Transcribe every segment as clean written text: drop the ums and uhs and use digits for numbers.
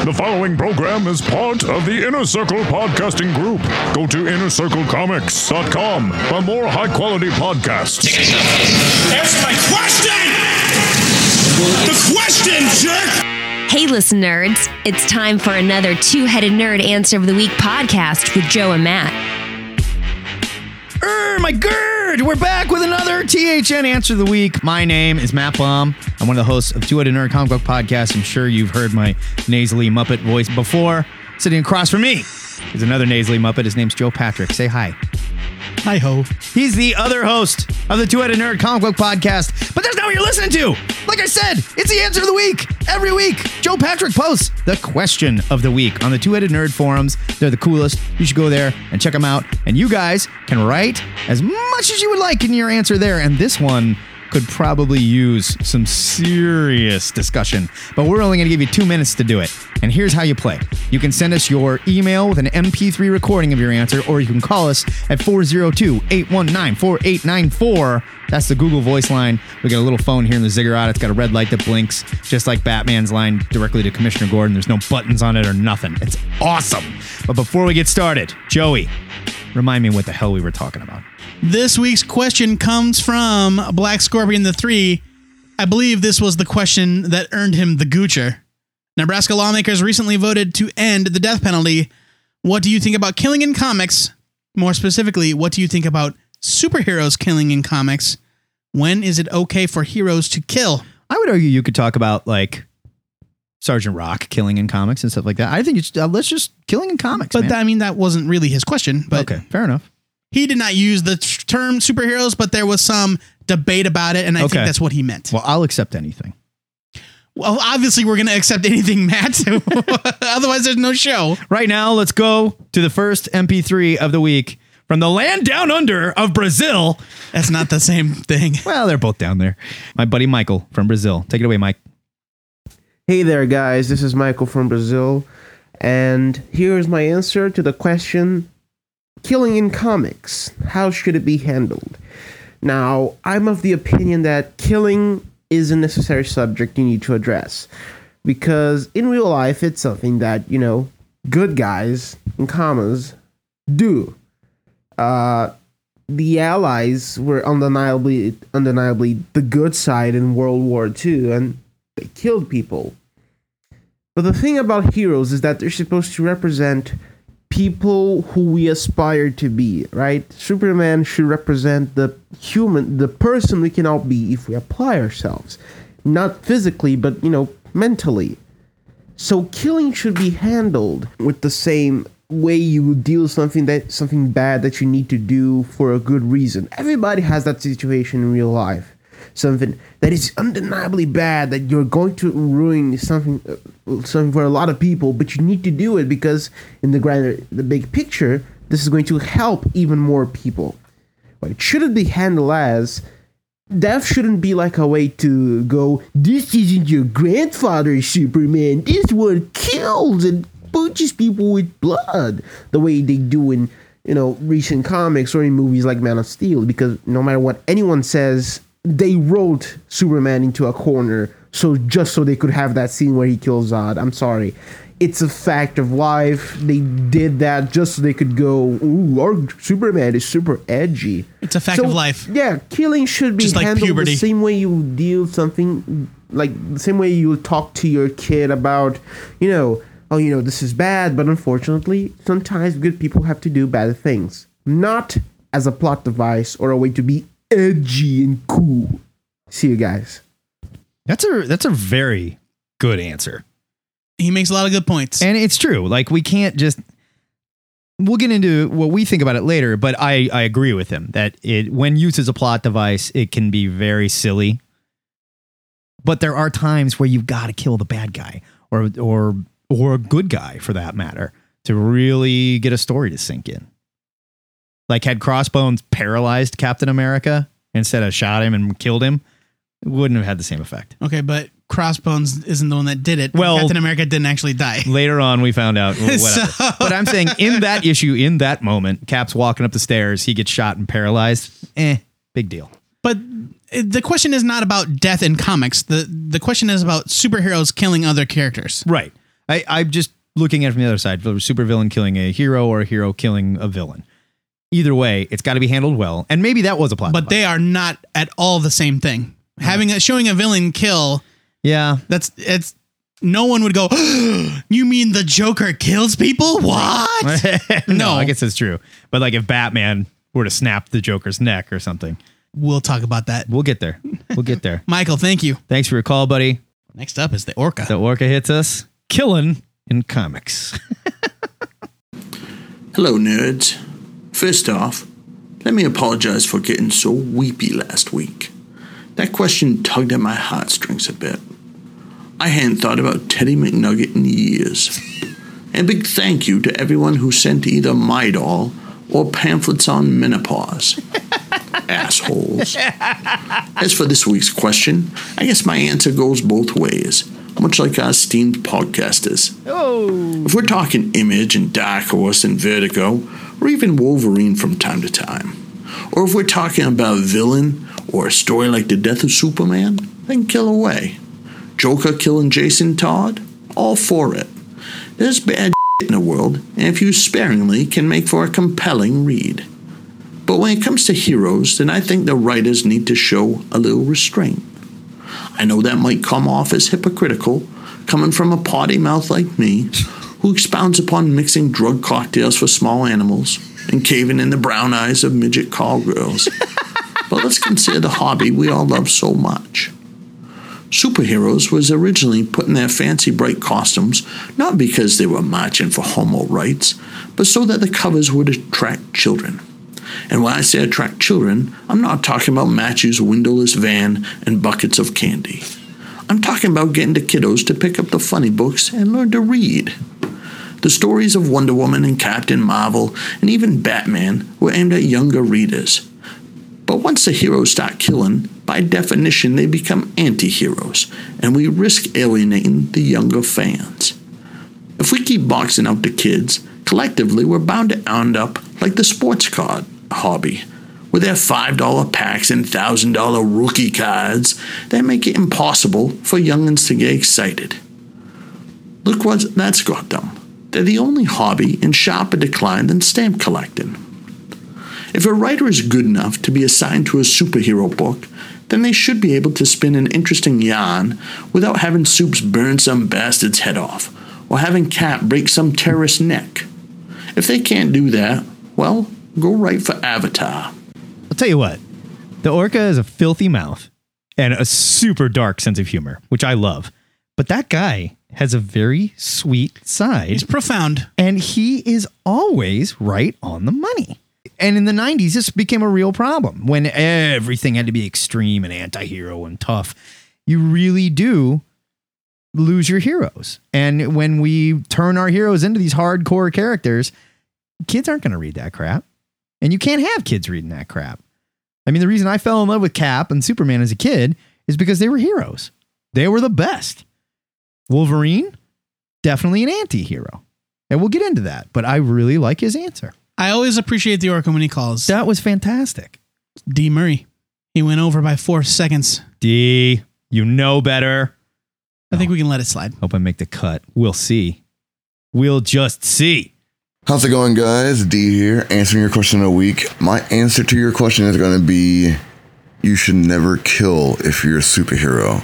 The following program is part of the Inner Circle Podcasting Group. Go to InnerCircleComics.com for more high-quality podcasts. Answer my question! The question, jerk! Hey, listen, nerds. It's time for another Two-Headed Nerd Answer of the Week podcast with Joe and Matt. My gird! We're back with another THN Answer of the Week. My name is Matt Baum. I'm one of the hosts of Two-Headed Nerd Comic Book Podcast. I'm sure you've heard my nasally Muppet voice before. Sitting across from me is another nasally Muppet. His name's Joe Patrick. Say hi. Hi ho. He's the other host of the Two-Headed Nerd Comic Book Podcast. But that's not what you're listening to. Like I said, it's the Answer of the Week. Every week, Joe Patrick posts the question of the week on the Two-Headed Nerd forums. They're the coolest. You should go there and check them out. And you guys can write as much as you would like in your answer there. And this one could probably use some serious discussion. But we're only going to give you 2 minutes to do it. And here's how you play. You can send us your email with an MP3 recording of your answer, or you can call us at 402-819-4894. That's the Google voice line. We got a little phone here in the Ziggurat. It's got a red light that blinks, just like Batman's line directly to Commissioner Gordon. There's no buttons on it or nothing. It's awesome. But before we get started, Joey, remind me what the hell we were talking about. This week's question comes from Black Scorpion the 3. I believe this was the question that earned him the Goocher. Nebraska lawmakers recently voted to end the death penalty. What do you think about killing in comics? More specifically, what do you think about superheroes killing in comics? When is it okay for heroes to kill? I would argue you could talk about like Sergeant Rock killing in comics and stuff like that. I think it's let's just killing in comics. But man. that wasn't really his question. But okay, fair enough. He did not use the term superheroes, but there was some debate about it, and I think that's what he meant. Well, I'll accept anything. Well, obviously, we're going to accept anything, Matt. Otherwise, there's no show. Right now, let's go to the first MP3 of the week from the land down under of Brazil. That's not the same thing. Well, they're both down there. My buddy Michael from Brazil. Take it away, Mike. Hey there, guys. This is Michael from Brazil. And here's my answer to the question, killing in comics, how should it be handled? Now, I'm of the opinion that killing is a necessary subject you need to address. Because in real life, it's something that, good guys, in commas, do. The Allies were undeniably the good side in World War II, and they killed people. But the thing about heroes is that they're supposed to represent people who we aspire to be, right? Superman should represent the person we can all be if we apply ourselves. Not physically, but, mentally. So killing should be handled with the same way you would deal with something bad that you need to do for a good reason. Everybody has that situation in real life. Something that is undeniably bad, that you're going to ruin something for a lot of people, but you need to do it because in the big picture, this is going to help even more people. But it shouldn't be handled as death shouldn't be like a way to go, this isn't your grandfather's Superman, this one kills and punches people with blood, the way they do in recent comics or in movies like Man of Steel, because no matter what anyone says, they wrote Superman into a corner so they could have that scene where he kills Zod. I'm sorry. It's a fact of life. They did that just so they could go, ooh, our Superman is super edgy. It's a fact of life. Yeah, killing should be just handled like puberty. The same way you deal with something, like the same way you talk to your kid about, this is bad, but unfortunately, sometimes good people have to do bad things. Not as a plot device or a way to be edgy and cool. See you guys. That's a very good answer. He makes a lot of good points. And it's true. Like, we can't just... We'll get into what we think about it later, but I agree with him that when used as a plot device, it can be very silly. But there are times where you've got to kill the bad guy or a good guy, for that matter, to really get a story to sink in. Like, had Crossbones paralyzed Captain America instead of shot him and killed him, it wouldn't have had the same effect. Okay, but Crossbones isn't the one that did it. Well, Captain America didn't actually die. Later on, we found out. Whatever. But I'm saying in that issue, in that moment, Cap's walking up the stairs, he gets shot and paralyzed. Big deal. But the question is not about death in comics. The question is about superheroes killing other characters. Right. I'm just looking at it from the other side. A supervillain killing a hero or a hero killing a villain. Either way, it's got to be handled well. And maybe that was a plot But they are not at all the same thing. Showing a villain kill. Yeah. It's no one would go, you mean the Joker kills people? What? No, I guess that's true. But like if Batman were to snap the Joker's neck or something. We'll talk about that. We'll get there. We'll get there. Michael, thank you. Thanks for your call, buddy. Next up is the Orca. The Orca hits us. Killing in comics. Hello, nerds. First off, let me apologize for getting so weepy last week. That question tugged at my heartstrings a bit. I hadn't thought about Teddy McNugget in years. And a big thank you to everyone who sent either my doll or pamphlets on menopause. Assholes. As for this week's question, I guess my answer goes both ways, much like our esteemed podcasters. Oh. If we're talking Image and Dark Horse and Vertigo, or even Wolverine from time to time, or if we're talking about a villain or a story like The Death of Superman, then kill away. Joker killing Jason Todd? All for it. There's bad in the world, and if used sparingly, can make for a compelling read. But when it comes to heroes, then I think the writers need to show a little restraint. I know that might come off as hypocritical, coming from a potty mouth like me, who expounds upon mixing drug cocktails for small animals and caving in the brown eyes of midget call girls. But let's consider the hobby we all love so much. Superheroes was originally put in their fancy bright costumes not because they were marching for homo rights, but so that the covers would attract children. And when I say attract children, I'm not talking about Matthew's windowless van and buckets of candy. I'm talking about getting the kiddos to pick up the funny books and learn to read. The stories of Wonder Woman and Captain Marvel and even Batman were aimed at younger readers. But once the heroes start killing, by definition they become anti-heroes, and we risk alienating the younger fans. If we keep boxing out the kids, collectively we're bound to end up like the sports card hobby, with their $5 packs and $1,000 rookie cards that make it impossible for youngins to get excited. Look what that's got them. They're the only hobby in sharper decline than stamp collecting. If a writer is good enough to be assigned to a superhero book, then they should be able to spin an interesting yarn without having Soups burn some bastard's head off, or having Cap break some terrorist's neck. If they can't do that, well, go write for Avatar. I'll tell you what, the Orca has a filthy mouth and a super dark sense of humor, which I love. But that guy has a very sweet side. He's profound. And he is always right on the money. And in the 90s, this became a real problem when everything had to be extreme and anti-hero and tough. You really do lose your heroes. And when we turn our heroes into these hardcore characters, kids aren't going to read that crap. And you can't have kids reading that crap. I mean, the reason I fell in love with Cap and Superman as a kid is because they were heroes. They were the best. Wolverine, definitely an anti-hero. And we'll get into that, but I really like his answer. I always appreciate the Orca when he calls. That was fantastic. D. Murray. He went over by 4 seconds. D, you know better. I think we can let it slide. Hope I make the cut. We'll see. We'll just see. How's it going, guys? D here, answering your question of the week. My answer to your question is going to be, you should never kill if you're a superhero.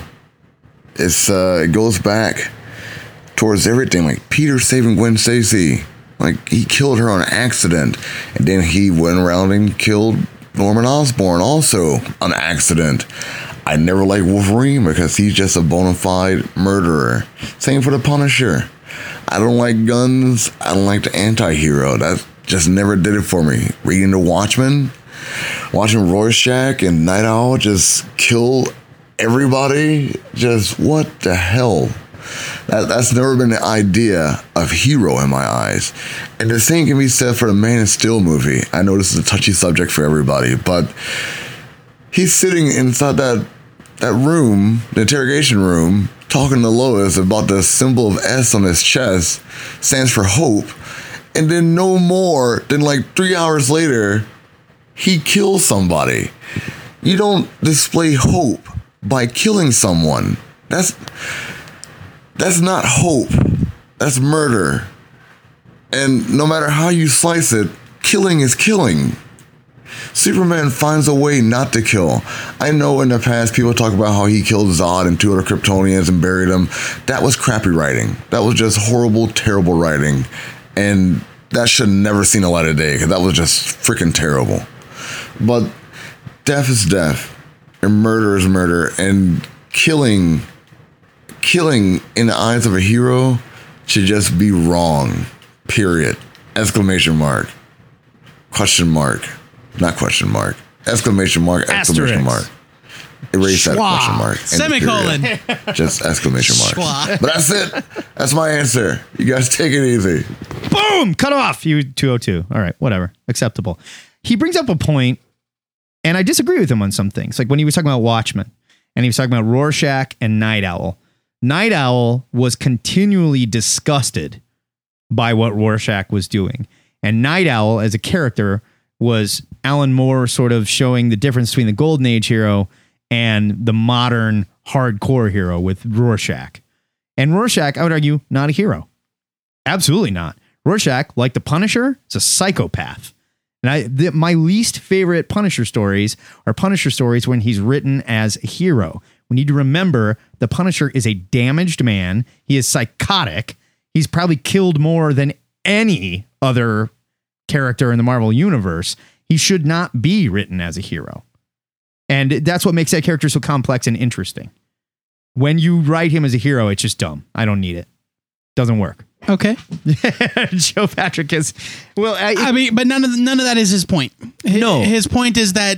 It goes back towards everything, like Peter saving Gwen Stacy. Like, he killed her on accident, and then he went around and killed Norman Osborn also on accident. I never liked Wolverine because he's just a bona fide murderer. Same for the Punisher. I don't like guns. I don't like the anti-hero. That just never did it for me. Reading The Watchmen, watching Rorschach and Night Owl just kill everybody. Just what the hell? That's never been the idea of hero in my eyes. And the same can be said for the Man of Steel movie. I know this is a touchy subject for everybody, but he's sitting inside that room, the interrogation room, talking to Lois about the symbol of S on his chest, stands for hope. And then no more than like 3 hours later, he kills somebody. You don't display hope by killing someone. That's not hope. That's murder. And no matter how you slice it, killing is killing. Superman finds a way not to kill. I know in the past people talk about how he killed Zod and 2 other Kryptonians and buried them. That was crappy writing. That was just horrible, terrible writing. And that should have never seen the light of day because that was just freaking terrible. But death is death. And murder is murder. And killing in the eyes of a hero should just be wrong. Period. Exclamation mark. Question mark. Not question mark. Exclamation mark. Exclamation mark. Erase that question mark. Semicolon. Just exclamation mark. But that's it. That's my answer. You guys take it easy. Boom! Cut off, you 202. All right, whatever. Acceptable. He brings up a point, and I disagree with him on some things. Like when he was talking about Watchmen, and he was talking about Rorschach and Night Owl. Night Owl was continually disgusted by what Rorschach was doing. And Night Owl, as a character, was Alan Moore sort of showing the difference between the Golden Age hero and the modern hardcore hero with Rorschach. And Rorschach, I would argue, not a hero. Absolutely not. Rorschach, like the Punisher, is a psychopath. And my least favorite Punisher stories are Punisher stories when he's written as a hero. We need to remember the Punisher is a damaged man. He is psychotic. He's probably killed more than any other character in the Marvel universe. He should not be written as a hero. And that's what makes that character so complex and interesting. When you write him as a hero, it's just dumb. I don't need it. Doesn't work. Okay. Joe Patrick is, well, I mean, but none of that is his point. No. His point is that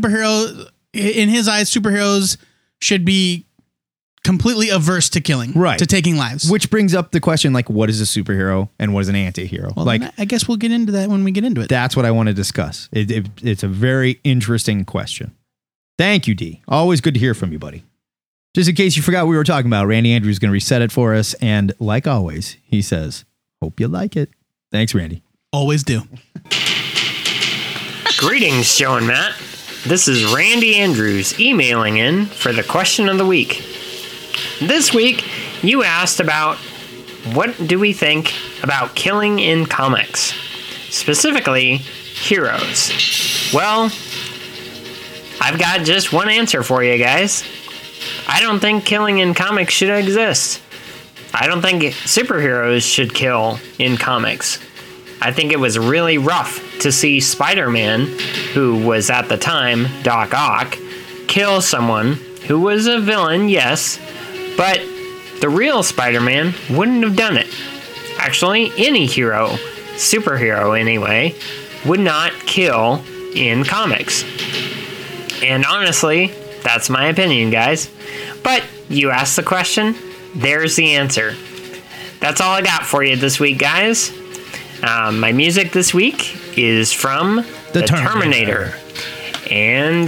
in his eyes, superheroes should be completely averse to killing, right, to taking lives. Which brings up the question, like, what is a superhero and what is an anti-hero? Well, like, I guess we'll get into that when we get into it. That's what I want to discuss. It's a very interesting question. Thank you, D. Always good to hear from you, buddy. Just in case you forgot what we were talking about, Randy Andrews is going to reset it for us. And like always, he says, hope you like it. Thanks, Randy. Always do. Greetings, Joe and Matt. This is Randy Andrews emailing in for the question of the week. This week, you asked about what do we think about killing in comics, specifically heroes. Well, I've got just one answer for you guys. I don't think killing in comics should exist. I don't think superheroes should kill in comics. I think it was really rough to see Spider-Man, who was at the time Doc Ock, kill someone who was a villain, yes, but the real Spider-Man wouldn't have done it. Actually, any hero, superhero anyway, would not kill in comics. And honestly, that's my opinion, guys. But you asked the question, there's the answer. That's all I got for you this week, guys. My music this week is from The Terminator. And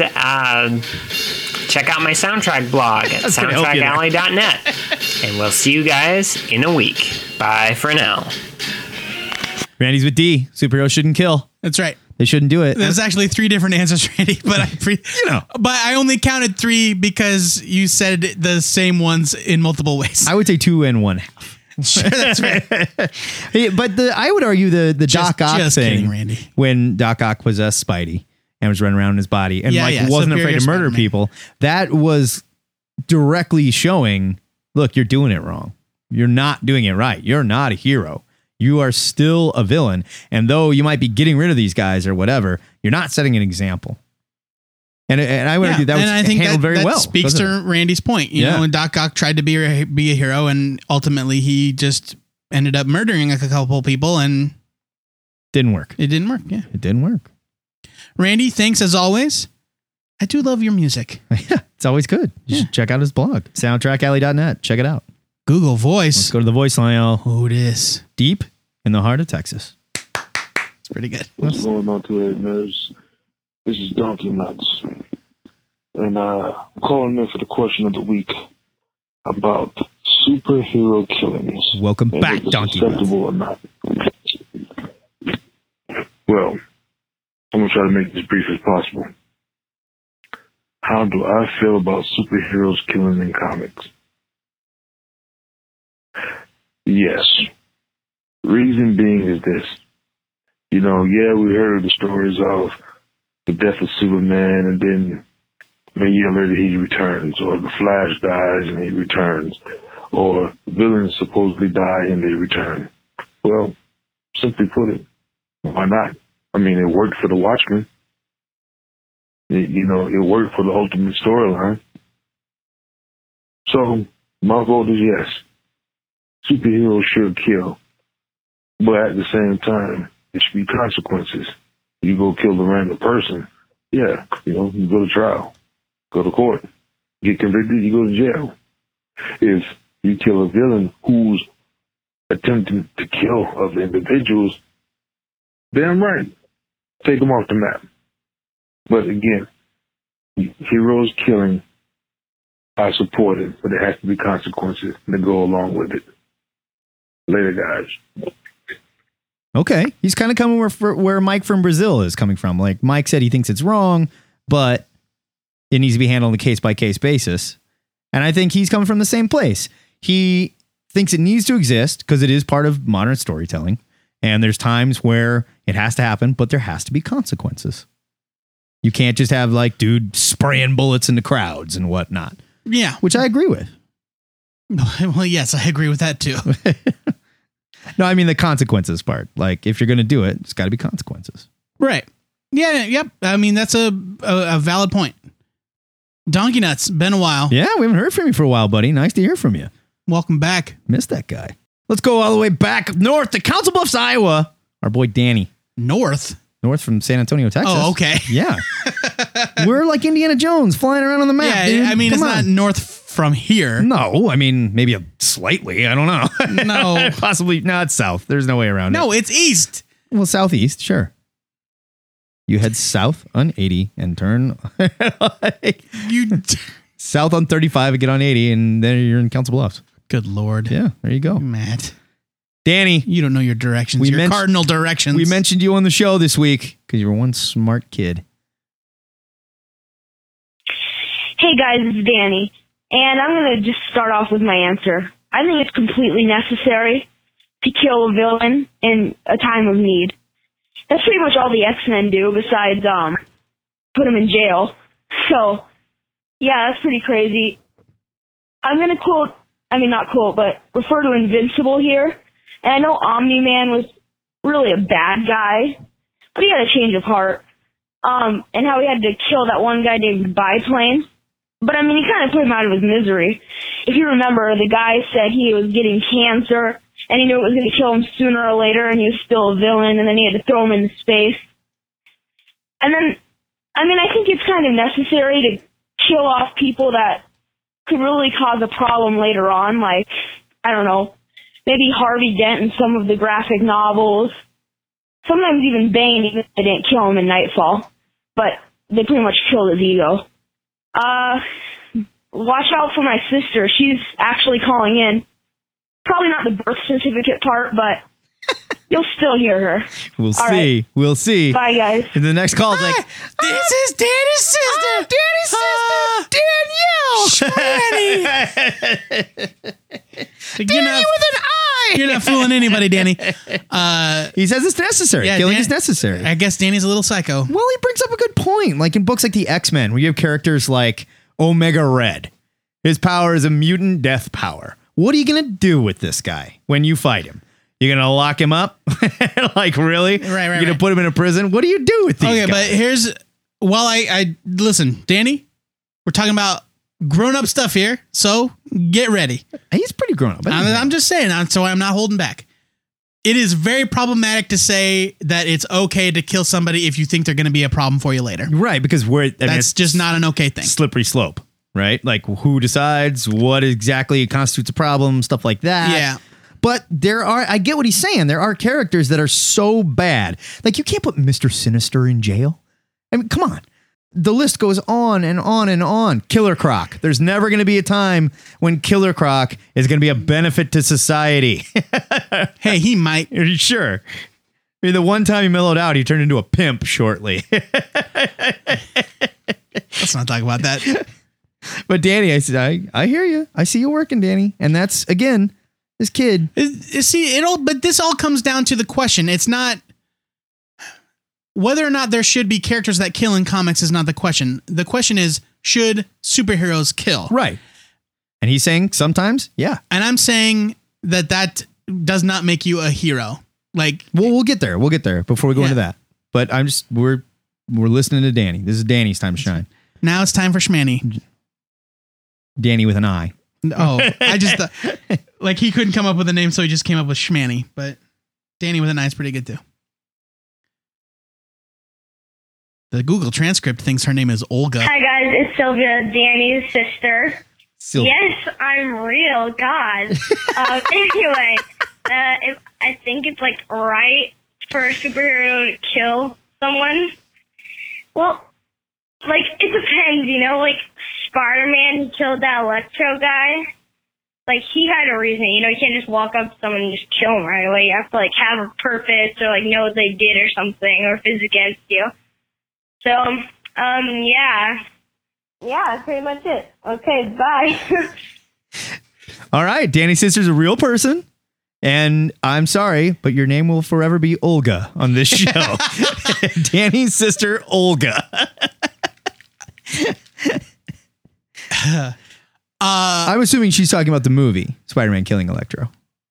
check out my soundtrack blog at soundtrackalley.net. And we'll see you guys in a week. Bye for now. Randy's with D. Superheroes shouldn't kill. That's right. They shouldn't do it. There's actually 3 different answers, Randy, but but I only counted 3 because you said the same ones in multiple ways. I would say 2 and 1/2. Sure, that's right. But I would argue the Doc Ock thing, kidding, Randy. When Doc Ock possessed Spidey and was running around in his body and wasn't afraid to murder people, that was directly showing, look, you're doing it wrong. You're not doing it right. You're not a hero. You are still a villain. And though you might be getting rid of these guys or whatever, you're not setting an example. And I would argue that was handled very well. That speaks to Randy's point. You know, when Doc Ock tried to be a hero, and ultimately he just ended up murdering a couple people, and didn't work. It didn't work. Yeah, it didn't work. Randy, thanks as always. I do love your music. Yeah, it's always good. You should check out his blog, soundtrackalley.net. Check it out. Google Voice. Let's go to the voice line, y'all. Oh, it is deep in the heart of Texas. It's pretty good. What's going on, Two-Headed Nerds? This is Donkey Nuts. And I'm calling in for the question of the week about superhero killings. Welcome back, Donkey Nuts. Acceptable or not. Well, I'm going to try to make this brief as possible. How do I feel about superheroes killing in comics? Yes, Reason being is this. We heard of the stories of the death of Superman, and then a year later he returns, or the Flash dies and he returns, or villains supposedly die and they return. Well, simply put it, why not? I mean, it worked for the Watchmen. It worked for the Ultimate storyline. So, my vote is yes. Superheroes should kill. But at the same time, there should be consequences. You go kill a random person, you go to trial, go to court, get convicted, you go to jail. If you kill a villain who's attempting to kill other individuals, damn right, take them off the map. But again, heroes killing, I support it, but there has to be consequences that go along with it. Later, guys. Okay. He's kind of coming where Mike from Brazil is coming from. Like Mike said, he thinks it's wrong, but it needs to be handled on a case-by-case basis. And I think he's coming from the same place. He thinks it needs to exist because it is part of modern storytelling. And there's times where it has to happen, but there has to be consequences. You can't just have like dude spraying bullets in the crowds and whatnot. Yeah. Which I agree with. Well, yes, I agree with that too. No, I mean the consequences part. Like if you're going to do it, it's got to be consequences. Right. Yeah. Yep. I mean, that's a valid point. Donkey Nuts, been a while. Yeah, we haven't heard from you for a while, buddy. Nice to hear from you. Welcome back. Missed that guy. Let's go all the way back north to Council Bluffs, Iowa. Our boy Danny. North from San Antonio, Texas. Oh, okay. Yeah. We're like Indiana Jones flying around on the map. Yeah, dude. I mean, it's not north from here. No, I mean, maybe slightly. I don't know. No. Possibly. No, it's south. There's no way around it. No, it's east. Well, southeast, sure. You head south on 80 and turn south on 35 and get on 80, and then you're in Council Bluffs. Good Lord. Yeah, there you go. Matt. Danny. You don't know your directions. Your cardinal directions. We mentioned you on the show this week because you were one smart kid. Hey guys, it's Danny. And I'm going to just start off with my answer. I think it's completely necessary to kill a villain in a time of need. That's pretty much all the X-Men do besides put them in jail. So, yeah, that's pretty crazy. I'm going to refer to Invincible here. And I know Omni-Man was really a bad guy, but he had a change of heart. And how he had to kill that one guy named Biplane. But I mean, he kind of put him out of his misery. If you remember, the guy said he was getting cancer, and he knew it was going to kill him sooner or later, and he was still a villain, and then he had to throw him into space. And then, I mean, I think it's kind of necessary to kill off people that could really cause a problem later on, like, I don't know, maybe Harvey Dent in some of the graphic novels. Sometimes even Bane, even if they didn't kill him in Nightfall. But they pretty much killed his ego. Watch out for my sister. She's actually calling in. Probably not the birth certificate part, but you'll still hear her. We'll see. Right. We'll see. Bye, guys. And the next call is like, this is Danny's sister. Danielle. Danny with an I. You're not fooling anybody, Danny. He says it's necessary. Yeah, killing is necessary. I guess Danny's a little psycho. Well, he brings up a good point. Like in books like the X-Men, where you have characters like Omega Red. His power is a mutant death power. What are you going to do with this guy when you fight him? You're going to lock him up? Like, really? Right. You're going to put him in a prison? What do you do with these guys? Okay, but here's... Well, I listen, Danny, we're talking about grown-up stuff here, so get ready. He's pretty grown-up. I'm just saying, so I'm not holding back. It is very problematic to say that it's okay to kill somebody if you think they're going to be a problem for you later. Right, because that's just not an okay thing. Slippery slope, right? Like who decides what exactly constitutes a problem, stuff like that. Yeah. But I get what he's saying. There are characters that are so bad. Like you can't put Mr. Sinister in jail. I mean, come on. The list goes on and on and on. Killer Croc. There's never going to be a time when Killer Croc is going to be a benefit to society. Hey, he might. Sure. I mean, the one time he mellowed out, he turned into a pimp shortly. Let's not talk about that. But Danny, I said, I hear you. I see you working, Danny. And that's, again, This kid. But this all comes down to the question. It's not whether or not there should be characters that kill in comics is not the question. The question is, should superheroes kill? Right. And he's saying sometimes, yeah. And I'm saying that does not make you a hero. Like, well, we'll get there. We'll get there before we go into that. But we're listening to Danny. This is Danny's time to shine. Now it's time for Schmanny. Danny with an I. Oh, I just thought, like, he couldn't come up with a name, so he just came up with Schmanny. But Danny with an I is pretty good too. The Google transcript thinks her name is Olga. Hi guys, it's Sylvia, Danny's sister. Sylvia. Yes, I'm real, God. Anyway, I think it's like right for a superhero to kill someone. Well, like, it depends, you know, like Spider-Man, he killed that Electro guy. Like, he had a reason, you know, you can't just walk up to someone and just kill them right away. You have to, like, have a purpose or, like, know what they did or something, or if it's against you. So, yeah. Yeah, that's pretty much it. Okay, bye. All right, Danny's sister's a real person. And I'm sorry, but your name will forever be Olga on this show. Danny's sister, Olga. I'm assuming she's talking about the movie Spider-Man killing Electro.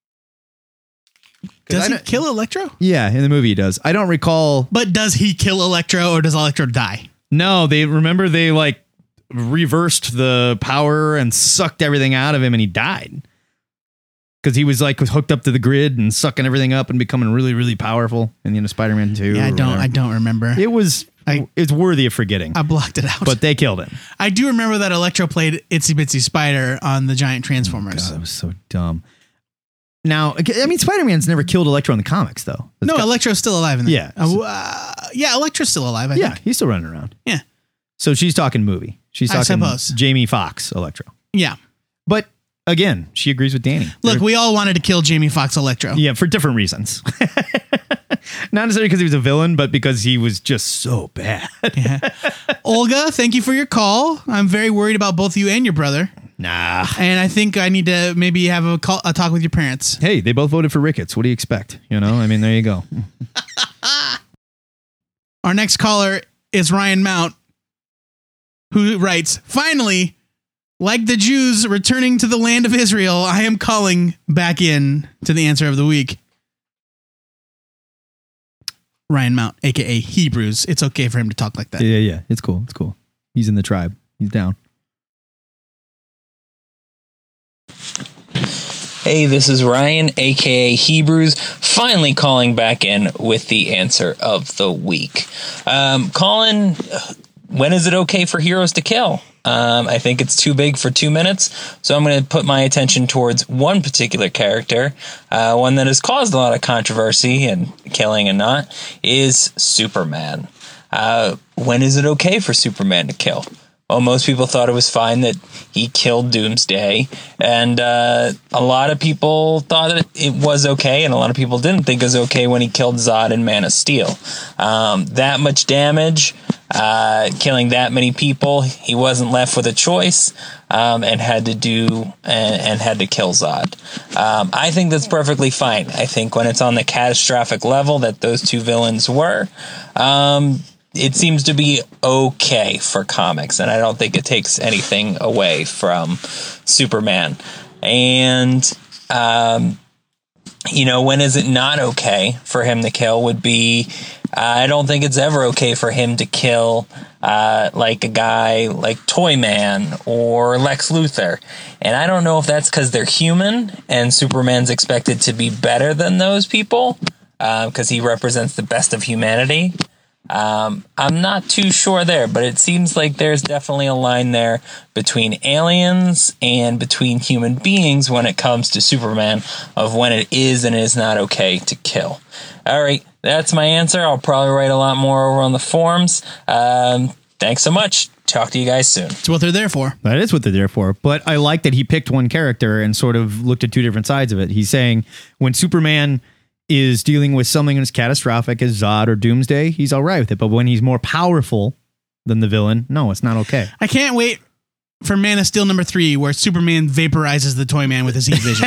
Does he kill Electro? Yeah, in the movie he does. I don't recall. But does he kill Electro or does Electro die? No, they like reversed the power and sucked everything out of him and he died. Because he was hooked up to the grid and sucking everything up and becoming really, really powerful in the end of Spider-Man 2. Yeah, I don't remember. It's worthy of forgetting. I blocked it out. But they killed him. I do remember that Electro played Itsy Bitsy Spider on the Giant Transformers. Oh, God, that was so dumb. Now, I mean, Spider-Man's never killed Electro in the comics, though. Electro's still alive in the Yeah. Electro's still alive, I think. He's still running around. Yeah. So she's talking movie. She's talking suppose. Jamie Foxx Electro. Yeah. But again, she agrees with Danny. Look, we all wanted to kill Jamie Foxx Electro. Yeah, for different reasons. Not necessarily because he was a villain, but because he was just so bad. Yeah. Olga, thank you for your call. I'm very worried about both you and your brother. Nah. And I think I need to maybe have a talk with your parents. Hey, they both voted for Ricketts. What do you expect? You know, I mean, there you go. Our next caller is Ryan Mount, who writes, finally, like the Jews returning to the land of Israel, I am calling back in to the answer of the week. Ryan Mount, a.k.a. Hebrews. It's okay for him to talk like that. Yeah. It's cool. He's in the tribe. He's down. Hey, this is Ryan, aka Hebrews, finally calling back in with the answer of the week. Colin, when is it okay for heroes to kill? I think it's too big for 2 minutes, so I'm going to put my attention towards one particular character, one that has caused a lot of controversy and killing and not, is Superman. When is it okay for Superman to kill? Well, most people thought it was fine that he killed Doomsday, and a lot of people thought that it was okay, and a lot of people didn't think it was okay when he killed Zod in Man of Steel. That much damage, killing that many people, he wasn't left with a choice, and had to kill Zod. I think that's perfectly fine. I think when it's on the catastrophic level that those two villains were, it seems to be okay for comics, and I don't think it takes anything away from Superman. And, when is it not okay for him to kill would be, I don't think it's ever okay for him to kill, like a guy like Toyman or Lex Luthor. And I don't know if that's because they're human and Superman's expected to be better than those people, because he represents the best of humanity. I'm not too sure there, but it seems like there's definitely a line there between aliens and between human beings when it comes to Superman of when it is and is not okay to kill. All right, that's my answer. I'll probably write a lot more over on the forums. Thanks so much. Talk to you guys soon. It's what they're there for. That is what they're there for. But I like that he picked one character and sort of looked at two different sides of it. He's saying when Superman is dealing with something as catastrophic as Zod or Doomsday, he's all right with it. But when he's more powerful than the villain, no, it's not okay. I can't wait for Man of Steel #3, where Superman vaporizes the toy man with his heat vision.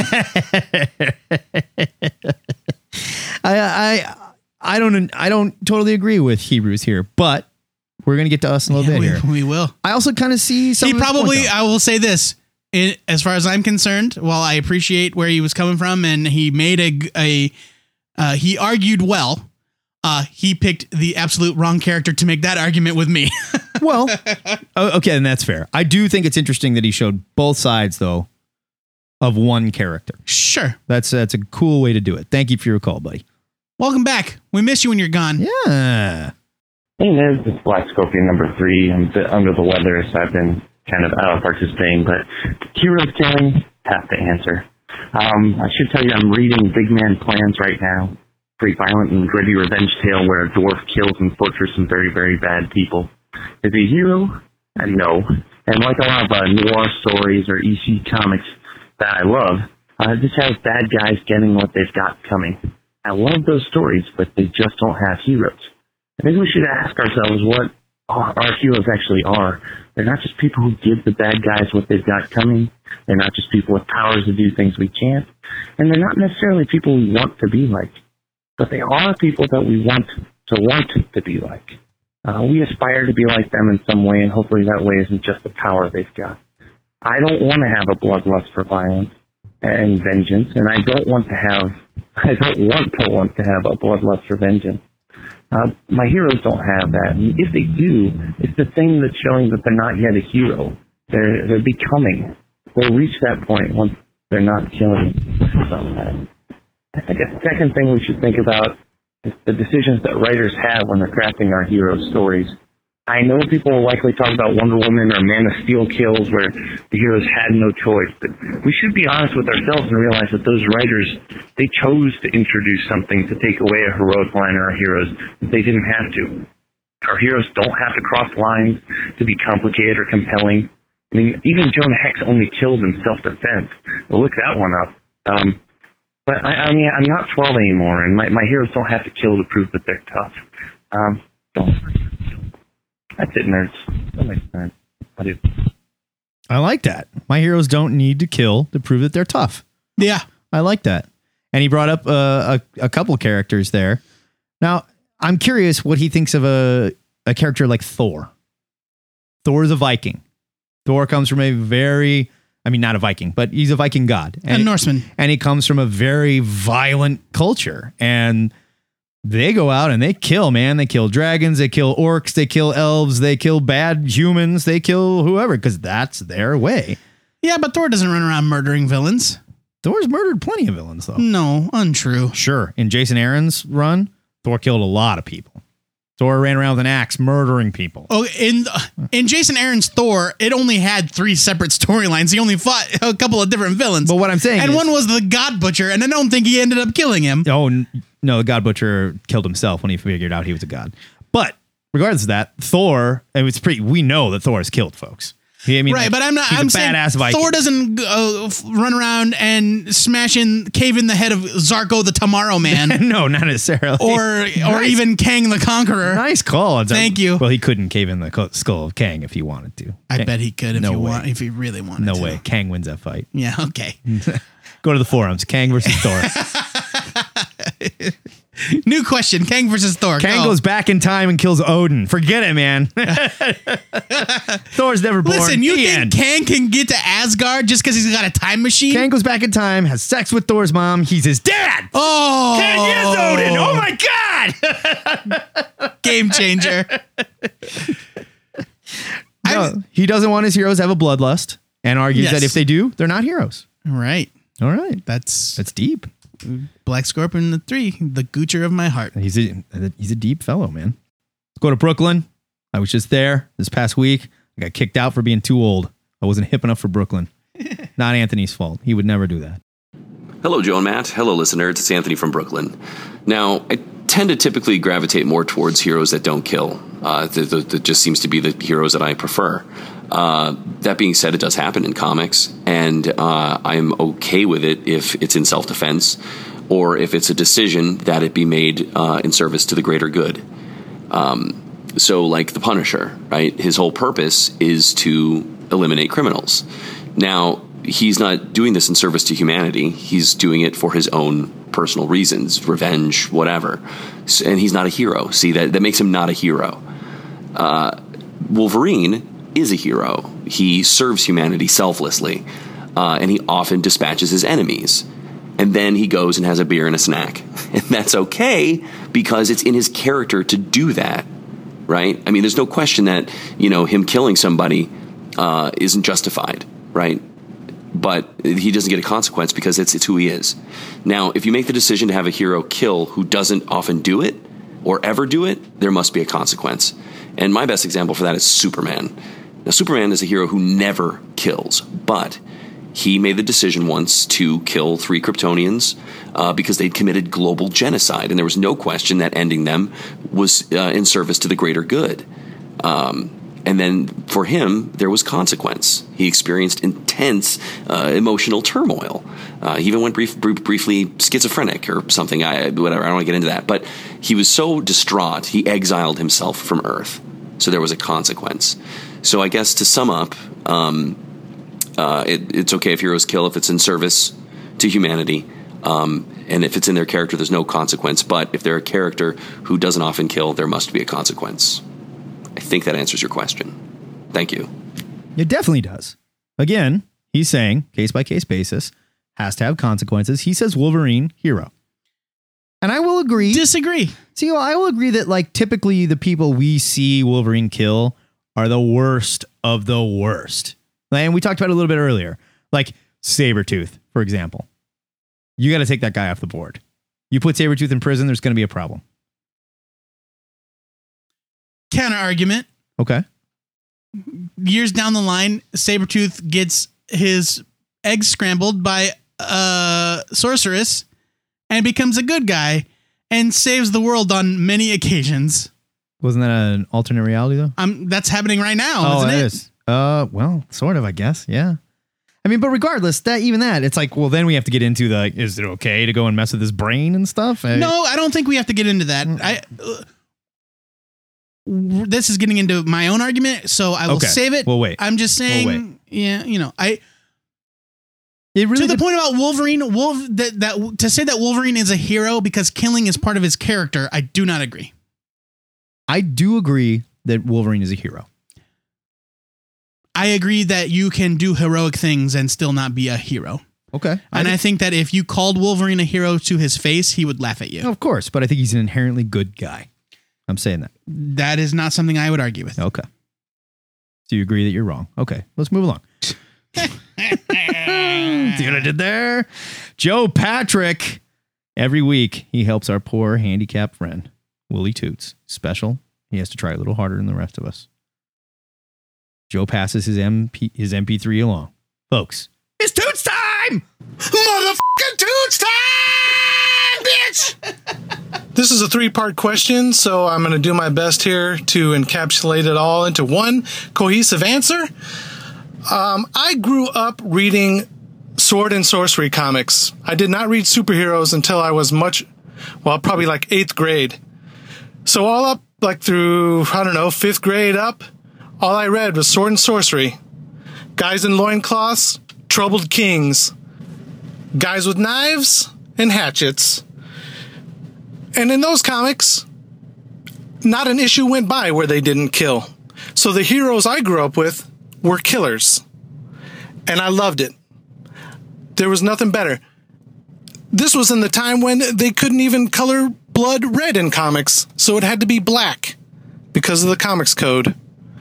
I don't totally agree with Hebrews here, but we're gonna get to us in a little bit here. We will. I also kind of see some. He probably. I will say this. As far as I'm concerned, while I appreciate where he was coming from, and he made he argued well, he picked the absolute wrong character to make that argument with me. Well, okay, and that's fair. I do think it's interesting that he showed both sides, though, of one character. Sure. That's a cool way to do it. Thank you for your call, buddy. Welcome back. We miss you when you're gone. Yeah. Hey, Nez, this is Black Scorpion #3. I'm a bit under the weather, so I've been kind of out participating, but heroes killing, have to answer. I should tell you I'm reading Big Man Plans right now. Pretty violent and gritty revenge tale where a dwarf kills and tortures some very, very bad people. Is he a hero? No. And like a lot of noir stories or EC comics that I love, this has bad guys getting what they've got coming. I love those stories, but they just don't have heroes. I think we should ask ourselves what our heroes actually are. They're not just people who give the bad guys what they've got coming. They're not just people with powers to do things we can't. And they're not necessarily people we want to be like. But they are people that we want to be like. We aspire to be like them in some way, and hopefully that way isn't just the power they've got. I don't want to have a bloodlust for violence and vengeance, and I don't want to have a bloodlust for vengeance. My heroes don't have that. And if they do, it's the thing that's showing that they're not yet a hero. They're becoming. They'll reach that point once they're not killing. I guess the second thing we should think about is the decisions that writers have when they're crafting our hero stories. I know people will likely talk about Wonder Woman or Man of Steel kills where the heroes had no choice, but we should be honest with ourselves and realize that those writers, they chose to introduce something to take away a heroic line in our heroes that they didn't have to. Our heroes don't have to cross lines to be complicated or compelling. I mean, even Jonah Hex only killed in self-defense. Well, look that one up. But I mean, I'm not 12 anymore, and my heroes don't have to kill to prove that they're tough. That's it, nerds. That makes sense. I like that. My heroes don't need to kill to prove that they're tough. Yeah. I like that. And he brought up a couple characters there. Now, I'm curious what he thinks of a character like Thor. Thor is a Viking. Thor comes from not a Viking, but he's a Viking god. A Norseman. And he comes from a very violent culture. And they go out and they kill, man. They kill dragons, they kill orcs, they kill elves, they kill bad humans, they kill whoever, because that's their way. Yeah, but Thor doesn't run around murdering villains. Thor's murdered plenty of villains, though. No, untrue. Sure. In Jason Aaron's run, Thor killed a lot of people. Thor ran around with an axe murdering people. Oh, in Jason Aaron's Thor, it only had 3 separate storylines. He only fought a couple of different villains. But what I'm saying one was the God Butcher, and I don't think he ended up killing him. Oh, no, the God Butcher killed himself when he figured out he was a god. But regardless of that, Thor, we know that Thor has killed folks. Right, but I'm saying badass Viking. Thor doesn't run around and cave in the head of Zarko the Tomorrow Man. No, not necessarily. Or even Kang the Conqueror. Nice call. Thank you. Well, he couldn't cave in the skull of Kang if he wanted to. I bet he could if he really wanted to. No way. Kang wins that fight. Yeah, okay. Go to the forums. Kang versus Thor. New question. Kang versus Thor. Kang goes back in time and kills Odin. Forget it, man. Thor's never born. Listen, you think Kang can get to Asgard just because he's got a time machine? Kang goes back in time, has sex with Thor's mom. He's his dad. Oh. Kang is Odin. Oh, my God. Game changer. No, he doesn't want his heroes to have a bloodlust and argues that if they do, they're not heroes. Right. All right. That's deep. Black Scorpion 3, the goocher of my heart. He's a deep fellow, man. Let's go to Brooklyn. I was just there this past week. I got kicked out for being too old. I wasn't hip enough for Brooklyn. Not Anthony's fault. He would never do that. Hello, Joe and Matt. Hello, listeners. It's Anthony from Brooklyn. Now, I tend to typically gravitate more towards heroes that don't kill. That just seems to be the heroes that I prefer. That being said, it does happen in comics, and I'm okay with it if it's in self-defense or if it's a decision that it be made in service to the greater good. So like the Punisher, right? His whole purpose is to eliminate criminals. Now, he's not doing this in service to humanity. He's doing it for his own personal reasons, revenge, whatever. And he's not a hero. See, that makes him not a hero. Wolverine is a hero. He serves humanity selflessly, and he often dispatches his enemies. And then he goes and has a beer and a snack. And that's okay because it's in his character to do that, right? I mean, there's no question that, him killing somebody isn't justified, right? But he doesn't get a consequence because it's who he is. Now, if you make the decision to have a hero kill who doesn't often do it or ever do it, there must be a consequence. And my best example for that is Superman. Now, Superman is a hero who never kills, but he made the decision once to kill 3 Kryptonians because they'd committed global genocide, and there was no question that ending them was in service to the greater good. And then for him, there was consequence. He experienced intense emotional turmoil. He even went briefly schizophrenic or something. Whatever. I don't want to get into that. But he was so distraught, he exiled himself from Earth. So there was a consequence. So I guess to sum up, it's okay if heroes kill if it's in service to humanity. And if it's in their character, there's no consequence. But if they're a character who doesn't often kill, there must be a consequence. I think that answers your question. Thank you. It definitely does. Again, he's saying case-by-case basis, has to have consequences. He says Wolverine, hero. And I will agree. Disagree. See, I will agree that typically the people we see Wolverine kill are the worst of the worst. And we talked about it a little bit earlier. Like Sabretooth, for example. You got to take that guy off the board. You put Sabretooth in prison, there's going to be a problem. Counter argument. Okay. Years down the line, Sabretooth gets his eggs scrambled by a sorceress and becomes a good guy and saves the world on many occasions. Wasn't that an alternate reality, though? That's happening right now, isn't it? It is. Well, sort of, I guess. Yeah. I mean, but regardless, it's like, well, then we have to get into is it okay to go and mess with his brain and stuff? No, I don't think we have to get into that. This is getting into my own argument, so I will save it. We'll wait. I'm just saying, It really to the point about Wolverine, to say that Wolverine is a hero because killing is part of his character, I do not agree. I do agree that Wolverine is a hero. I agree that you can do heroic things and still not be a hero. Okay. And I think that if you called Wolverine a hero to his face, he would laugh at you. Of course, but I think he's an inherently good guy. I'm saying that. That is not something I would argue with. Okay. So you agree that you're wrong. Okay, let's move along. See what I did there? Joe Patrick. Every week, he helps our poor handicapped friend, Willie Toots. Special. He has to try a little harder than the rest of us. Joe passes his MP3 along. Folks, it's Toots time! Motherfucking Toots time, bitch! This is a 3-part question, so I'm going to do my best here to encapsulate it all into one cohesive answer. I grew up reading sword and sorcery comics. I did not read superheroes until I was probably like 8th grade. So all up through, 5th grade up, all I read was sword and sorcery. Guys in loincloths, troubled kings. Guys with knives and hatchets. And in those comics, not an issue went by where they didn't kill. So the heroes I grew up with were killers. And I loved it. There was nothing better. This was in the time when they couldn't even color blood red in comics, so it had to be black because of the comics code.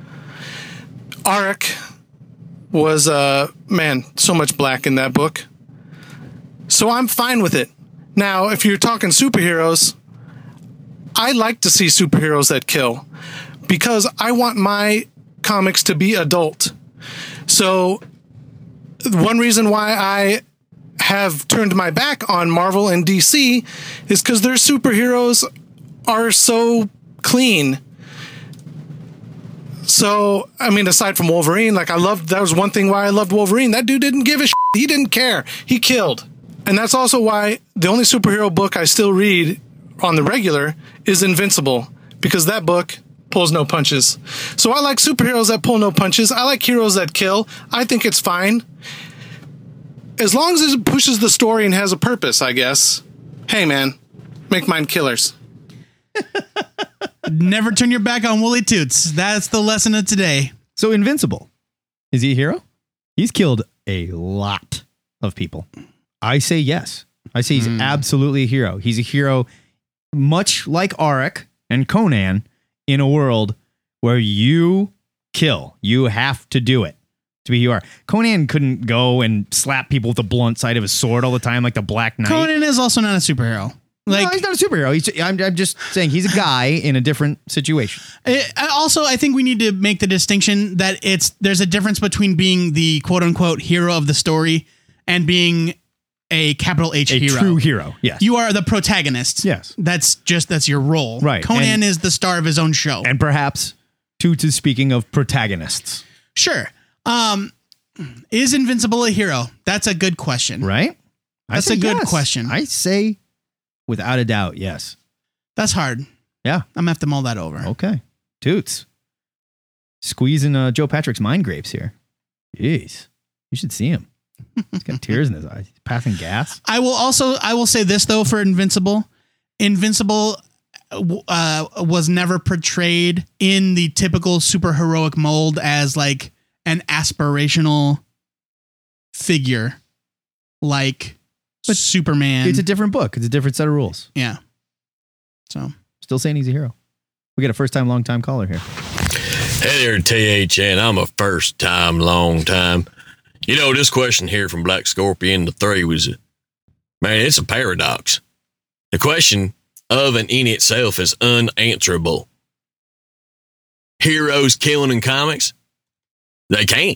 Arak was, so much black in that book. So I'm fine with it. Now, if you're talking superheroes, I like to see superheroes that kill because I want my comics to be adult. So one reason why I have turned my back on Marvel and DC is because their superheroes are so clean. So, I mean, aside from Wolverine, that was one thing why I loved Wolverine. That dude didn't give a shit. He didn't care. He killed. And that's also why the only superhero book I still read on the regular is Invincible, because that book pulls no punches. So I like superheroes that pull no punches. I like heroes that kill. I think it's fine. As long as it pushes the story and has a purpose, I guess. Hey, man, make mine killers. Never turn your back on Wooly Toots. That's the lesson of today. So Invincible, is he a hero? He's killed a lot of people. I say yes. I say he's absolutely a hero. He's a hero much like Auric and Conan in a world where you kill. You have to do it to be who you are. Conan couldn't go and slap people with the blunt side of his sword all the time like the Black Knight. Conan is also not a superhero. Like, no, he's not a superhero. I'm just saying he's a guy in a different situation. I think we need to make the distinction that there's a difference between being the quote unquote hero of the story and being a capital H hero. A true hero. Yes. You are the protagonist. Yes. That's your role. Right. Conan is the star of his own show. And perhaps Toots is speaking of protagonists. Sure. Is Invincible a hero? That's a good question. Right? That's a good question. I say without a doubt, yes. That's hard. Yeah. I'm going to have to mull that over. Okay. Toots. Squeezing Joe Patrick's mind grapes here. Jeez. You should see him. He's got tears in his eyes. He's passing gas. I will say this, though, for Invincible. Invincible was never portrayed in the typical superheroic mold as like an aspirational figure like Superman. It's a different book. It's a different set of rules. Yeah. So still saying he's a hero. We got a first time, long time caller here. Hey there, THN. I'm a first time, long time. You know, this question here from Black Scorpion the 3 was, man, it's a paradox. The question of and in itself is unanswerable. Heroes killing in comics? They can't.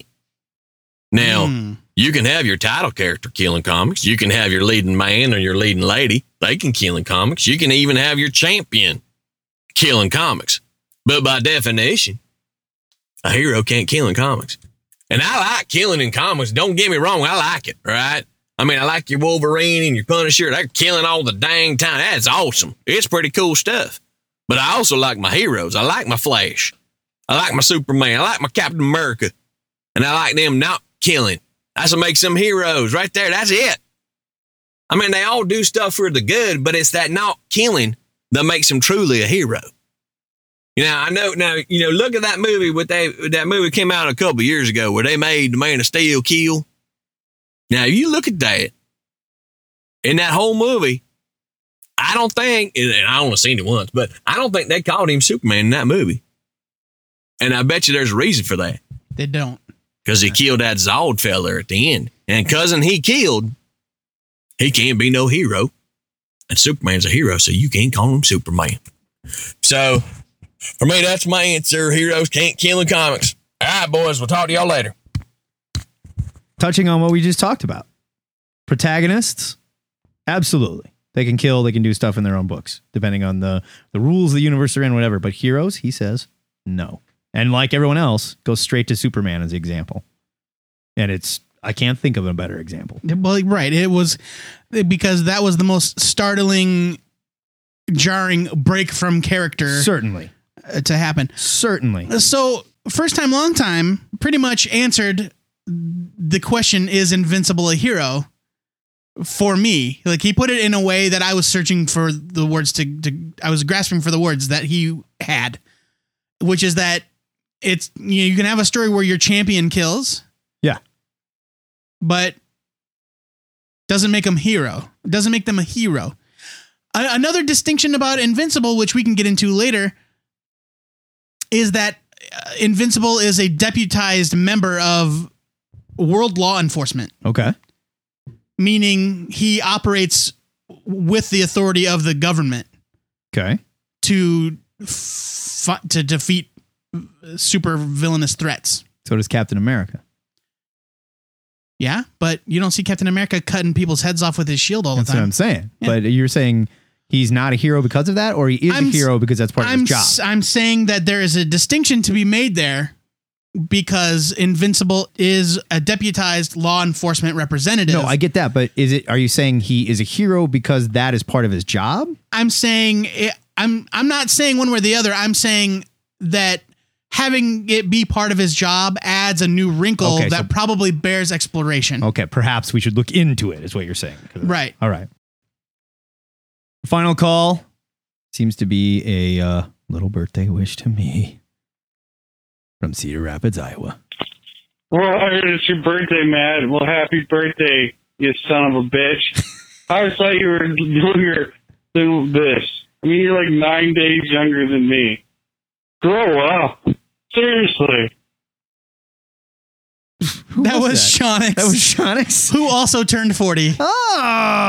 Now, you can have your title character killing comics. You can have your leading man or your leading lady. They can kill in comics. You can even have your champion killing comics. But by definition, a hero can't kill in comics. And I like killing in comics. Don't get me wrong. I like it, right? I mean, I like your Wolverine and your Punisher. They're killing all the dang time. That's awesome. It's pretty cool stuff. But I also like my heroes. I like my Flash. I like my Superman. I like my Captain America. And I like them not killing. That's what makes them heroes right there. That's it. I mean, they all do stuff for the good, but it's that not killing that makes them truly a hero. You know, I know now, you know, look at that movie that movie came out a couple of years ago where they made the Man of Steel kill. Now, if you look at that, in that whole movie, I don't think, and I only seen it once, but I don't think they called him Superman in that movie. And I bet you there's a reason for that. They don't. Because he killed that Zod fella at the end. And cousin he killed, he can't be no hero. And Superman's a hero, so you can't call him Superman. So, for me, that's my answer. Heroes can't kill in comics. All right, boys, we'll talk to y'all later. Touching on what we just talked about. Protagonists, absolutely. They can kill, they can do stuff in their own books, depending on the rules of the universe they're in, whatever. But heroes, he says, no. And like everyone else, goes straight to Superman as the example. And I can't think of a better example. Well, right. It was because that was the most startling, jarring break from character. Certainly. To happen. Certainly. So, first time, long time, pretty much answered the question, is Invincible a hero? For me. Like, he put it in a way that I was searching for the words I was grasping for the words that he had, which is that it's, you can have a story where your champion kills. Yeah. But doesn't make them hero. Doesn't make them a hero. Another distinction about Invincible, which we can get into later, is that Invincible is a deputized member of world law enforcement. Okay. Meaning he operates with the authority of the government. Okay. To defeat super villainous threats. So does Captain America. Yeah, but you don't see Captain America cutting people's heads off with his shield all the time. That's what I'm saying. Yeah. But you're saying he's not a hero because of that, or he is a hero because that's part of his job? I'm saying that there is a distinction to be made there because Invincible is a deputized law enforcement representative. No, I get that. But are you saying he is a hero because that is part of his job? I'm saying, I'm not saying one way or the other. I'm saying that having it be part of his job adds a new wrinkle that probably bears exploration. Okay, perhaps we should look into it, is what you're saying. Right. All right. Final call seems to be a little birthday wish to me from Cedar Rapids, Iowa. Well, I heard it's your birthday, Matt. Well, happy birthday, you son of a bitch. I always thought you were younger than this. I mean, you're like 9 days younger than me. Grow up. Seriously. That was Shonix. That was Shonix? Who also turned 40. Oh!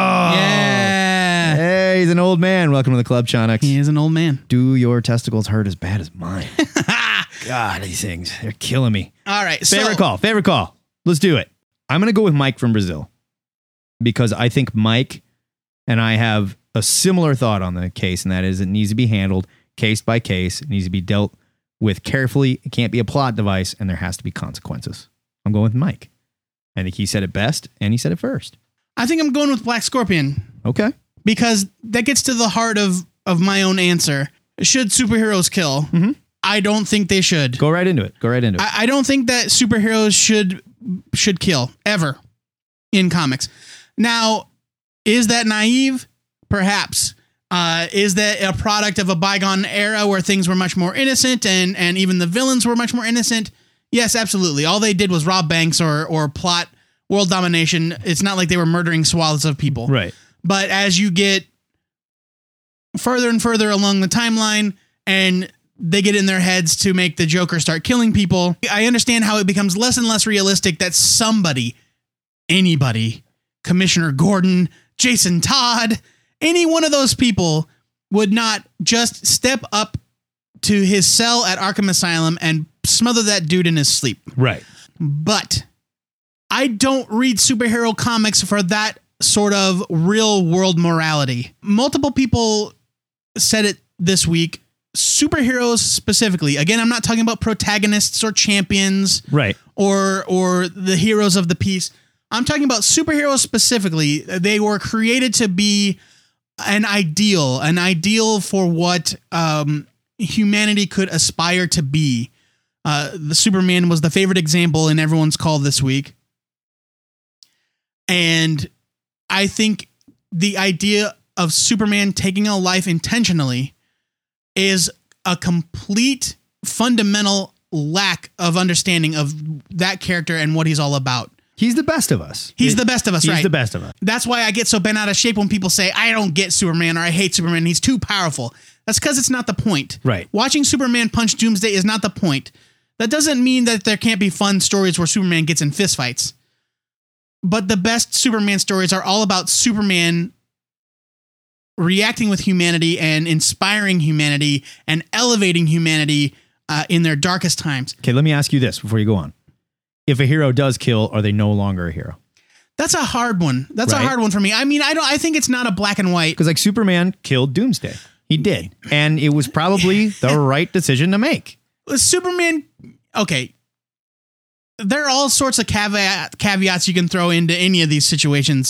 Yeah. Hey, he's an old man. Welcome to the club, Shonix. He is an old man. Do your testicles hurt as bad as mine? God, these things, they're killing me. All right. Favorite call. Let's do it. I'm going to go with Mike from Brazil because I think Mike and I have a similar thought on the case, and that is it needs to be handled case by case. It needs to be dealt with carefully. It can't be a plot device, and there has to be consequences. I'm going with Mike. I think he said it best, and he said it first. I think I'm going with Black Scorpion. Okay. Because that gets to the heart of my own answer. Should superheroes kill? Mm-hmm. I don't think they should. Go right into it. I don't think that superheroes should kill ever in comics. Now, is that naive? Perhaps. Is that a product of a bygone era where things were much more innocent and even the villains were much more innocent? Yes, absolutely. All they did was rob banks or plot world domination. It's not like they were murdering swaths of people. Right. But as you get further and further along the timeline and they get in their heads to make the Joker start killing people, I understand how it becomes less and less realistic that anybody, Commissioner Gordon, Jason Todd, any one of those people would not just step up to his cell at Arkham Asylum and smother that dude in his sleep. Right. But I don't read superhero comics for that sort of real world morality. Multiple people said it this week. Superheroes specifically. Again, I'm not talking about protagonists or champions. Right. Or the heroes of the piece. I'm talking about superheroes specifically. They were created to be an ideal for what humanity could aspire to be. The Superman was the favorite example in everyone's call this week. And I think the idea of Superman taking a life intentionally is a complete fundamental lack of understanding of that character and what he's all about. He's the best of us. He's the best of us, right? He's the best of us. That's why I get so bent out of shape when people say, I don't get Superman or I hate Superman. He's too powerful. That's because it's not the point. Right. Watching Superman punch Doomsday is not the point. That doesn't mean that there can't be fun stories where Superman gets in fistfights. But the best Superman stories are all about Superman reacting with humanity and inspiring humanity and elevating humanity in their darkest times. Okay, let me ask you this before you go on. If a hero does kill, are they no longer a hero? That's a hard one. That's a hard one for me. I mean, I think it's not a black and white. Because like Superman killed Doomsday. He did. And it was probably the right decision to make. Superman, okay. There are all sorts of caveats you can throw into any of these situations.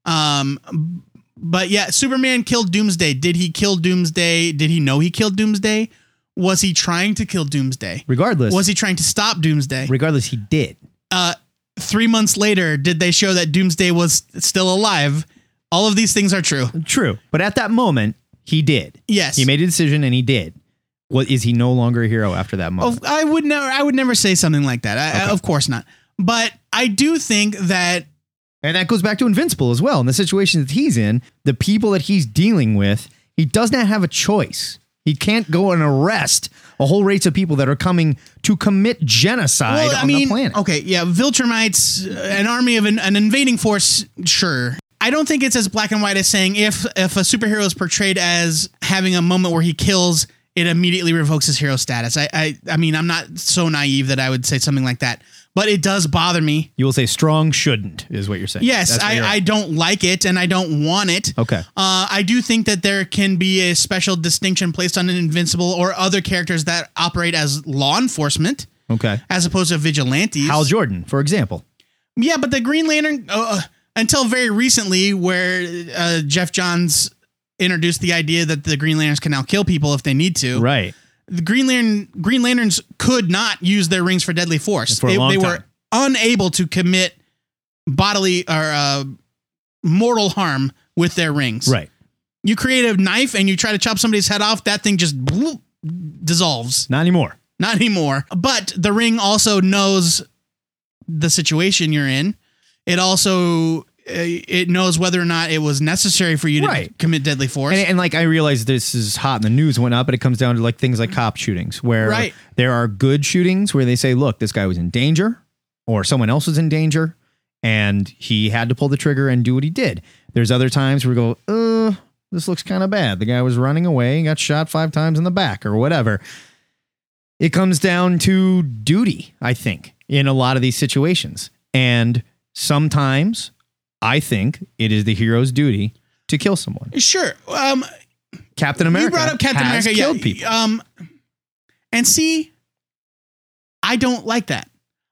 But yeah, Superman killed Doomsday. Did he kill Doomsday? Did he know he killed Doomsday? Was he trying to kill Doomsday? Regardless. Was he trying to stop Doomsday? Regardless, he did. 3 months later, did they show that Doomsday was still alive? All of these things are true. True. But at that moment, he did. Yes. He made a decision and he did. Well, is he no longer a hero after that moment? Oh, I would never say something like that. Of course not. But I do think that... And that goes back to Invincible as well. In the situation that he's in, the people that he's dealing with, he does not have a choice. He can't go and arrest a whole race of people that are coming to commit genocide on the planet. Okay, yeah, Viltrumites, an army of an invading force, sure. I don't think it's as black and white as saying if a superhero is portrayed as having a moment where he kills, it immediately revokes his hero status. I mean, I'm not so naive that I would say something like that, but it does bother me. You will say strong shouldn't is what you're saying. Yes, I don't like it and I don't want it. Okay. I do think that there can be a special distinction placed on an Invincible or other characters that operate as law enforcement. Okay. As opposed to vigilantes. Hal Jordan, for example. Yeah, but the Green Lantern, until very recently, where Jeff Johns introduced the idea that the Green Lanterns can now kill people if they need to. Right. the Green Lanterns could not use their rings for deadly force. For a long they time. were unable to commit bodily or mortal harm with their rings. Right. You create a knife and you try to chop somebody's head off, that thing just dissolves. Not anymore. Not anymore. But the ring also knows the situation you're in. It also it knows whether or not it was necessary for you to commit deadly force. And like, I realize this is hot in the news and whatnot, but it comes down to like things like cop shootings where there are good shootings where they say, look, this guy was in danger or someone else was in danger and he had to pull the trigger and do what he did. There's other times where we go, this looks kind of bad. The guy was running away and got shot 5 times in the back or whatever. It comes down to duty, I think, in a lot of these situations. And sometimes I think it is the hero's duty to kill someone. Sure. Captain America. You brought up Captain has America. Killed people. And see, I don't like that.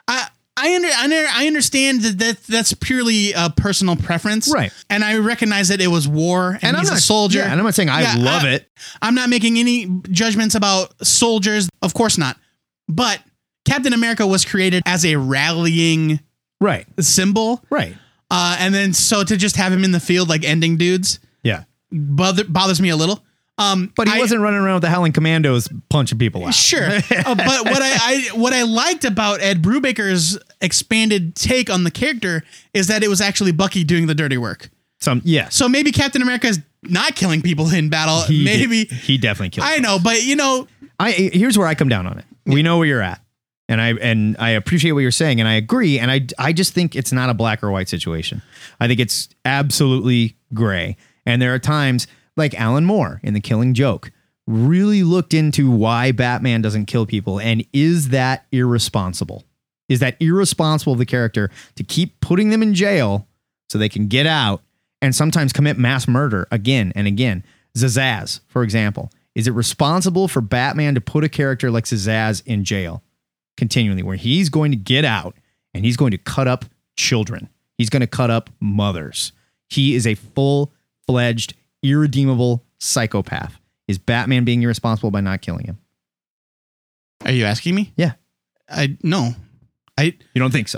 I understand that's purely a personal preference. Right. And I recognize that it was war and he's a soldier. Yeah, and I'm not saying I love it. I'm not making any judgments about soldiers. Of course not. But Captain America was created as a rallying symbol. Right. And then so to just have him in the field like ending dudes. Yeah. Bothers me a little. But he wasn't running around with the Howling Commandos punching people out. Sure. But what I liked about Ed Brubaker's expanded take on the character is that it was actually Bucky doing the dirty work. So maybe Captain America is not killing people in battle. He definitely killed. I know, but here's where I come down on it. We know where you're at. And I appreciate what you're saying, and I agree. And I just think it's not a black or white situation. I think it's absolutely gray. And there are times like Alan Moore in The Killing Joke really looked into why Batman doesn't kill people. And is that irresponsible? Is that irresponsible of the character to keep putting them in jail so they can get out and sometimes commit mass murder again and again? Zazaz, for example. Is it responsible for Batman to put a character like Zazaz in jail continually, where he's going to get out and he's going to cut up children? He's going to cut up mothers. He is a full-fledged, irredeemable psychopath. Is Batman being irresponsible by not killing him? Are you asking me? Yeah. No. You don't think so?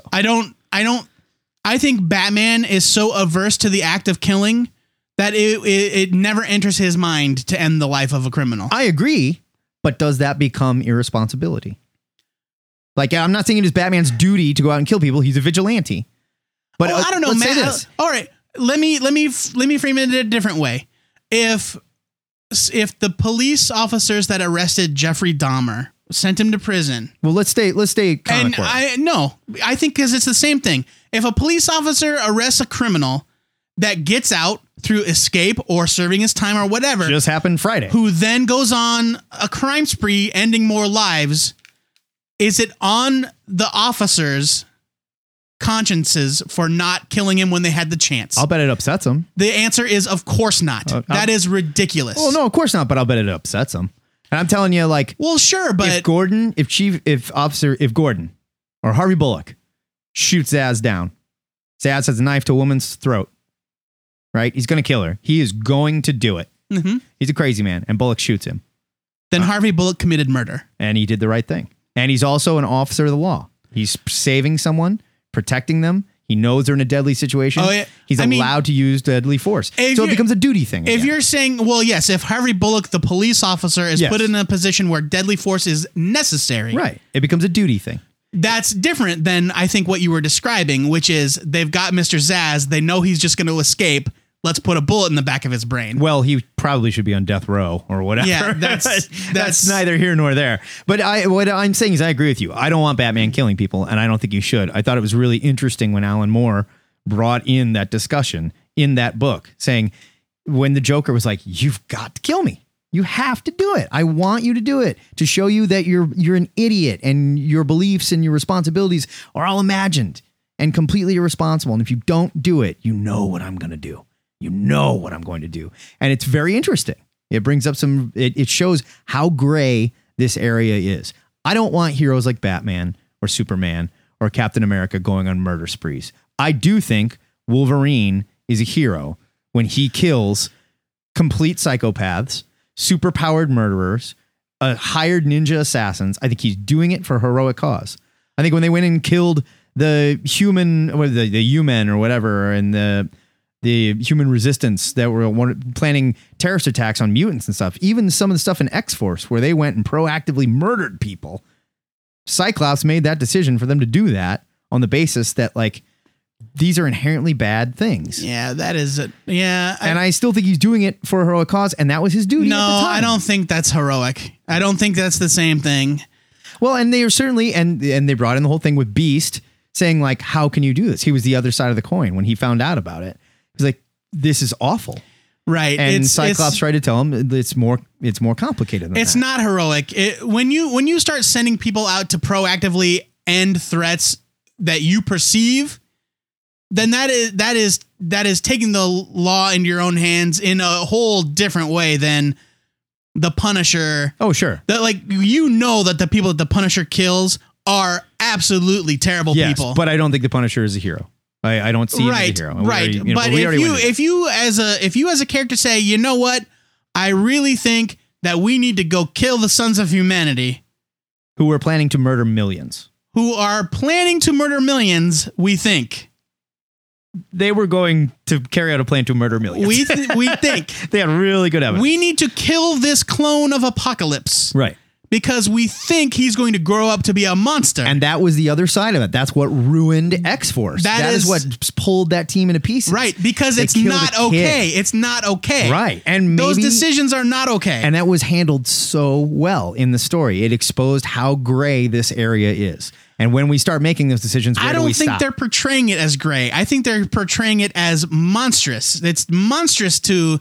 I think Batman is so averse to the act of killing that it never enters his mind to end the life of a criminal. I agree, but does that become irresponsibility? Like, I'm not saying it is Batman's duty to go out and kill people. He's a vigilante. But I don't know, let's man. say this. All right, let me frame it a different way. If the police officers that arrested Jeffrey Dahmer sent him to prison, well, let's stay comic book. I think because it's the same thing. If a police officer arrests a criminal that gets out through escape or serving his time or whatever, just happened Friday, who then goes on a crime spree, ending more lives, is it on the officers' consciences for not killing him when they had the chance? I'll bet it upsets them. The answer is, of course not. That is ridiculous. Well, no, of course not. But I'll bet it upsets them. And I'm telling you, like, well, sure, but if Gordon or Harvey Bullock shoots Zaz down, Zaz has a knife to a woman's throat, right? He's going to kill her. He is going to do it. Mm-hmm. He's a crazy man, and Bullock shoots him. Then Harvey Bullock committed murder, and he did the right thing. And he's also an officer of the law. He's saving someone, protecting them. He knows they're in a deadly situation. Oh, yeah. He's allowed to use deadly force. So it becomes a duty thing. If you're saying, well, yes, if Harvey Bullock, the police officer, is put in a position where deadly force is necessary. Right. It becomes a duty thing. That's different than, I think, what you were describing, which is they've got Mr. Zaz. They know he's just going to escape. Let's put a bullet in the back of his brain. Well, he probably should be on death row or whatever. Yeah, that's neither here nor there. But what I'm saying is I agree with you. I don't want Batman killing people, and I don't think you should. I thought it was really interesting when Alan Moore brought in that discussion in that book, saying when the Joker was like, "You've got to kill me. You have to do it. I want you to do it to show you that you're an idiot and your beliefs and your responsibilities are all imagined and completely irresponsible. And if you don't do it, you know what I'm going to do. You know what I'm going to do." And it's very interesting. It brings up it shows how gray this area is. I don't want heroes like Batman or Superman or Captain America going on murder sprees. I do think Wolverine is a hero when he kills complete psychopaths, superpowered murderers, hired ninja assassins. I think he's doing it for a heroic cause. I think when they went and killed the human, or the U-Men or whatever, and the human resistance that were planning terrorist attacks on mutants and stuff, even some of the stuff in X-Force where they went and proactively murdered people, Cyclops made that decision for them to do that on the basis that, like, these are inherently bad things. Yeah, that is it. Yeah. And I still think he's doing it for a heroic cause, and that was his duty at the time. I don't think that's heroic. I don't think that's the same thing. Well, and they are certainly, and they brought in the whole thing with Beast saying, like, how can you do this? He was the other side of the coin when he found out about it. He's like, this is awful. Right. And Cyclops tried to tell him it's more complicated than it's that. not heroic. When you start sending people out to proactively end threats that you perceive, then that is taking the law into your own hands in a whole different way than the Punisher. Oh, sure. That, like, that the people that the Punisher kills are absolutely terrible people. But I don't think the Punisher is a hero. I don't see him as a hero. Right. But if you as a character say, you know what, I really think that we need to go kill the Sons of Humanity, who are planning to murder millions. We think. They were going to carry out a plan to murder millions. We think. They had really good evidence. We need to kill this clone of Apocalypse. Right. Because we think he's going to grow up to be a monster. And that was the other side of it. That's what ruined X-Force. That is what pulled that team into pieces. Right. Because it's not okay. It's not okay. Right. And those decisions are not okay. And that was handled so well in the story. It exposed how gray this area is. And when we start making those decisions, where do we stop? I don't think they're portraying it as gray. I think they're portraying it as monstrous. It's monstrous to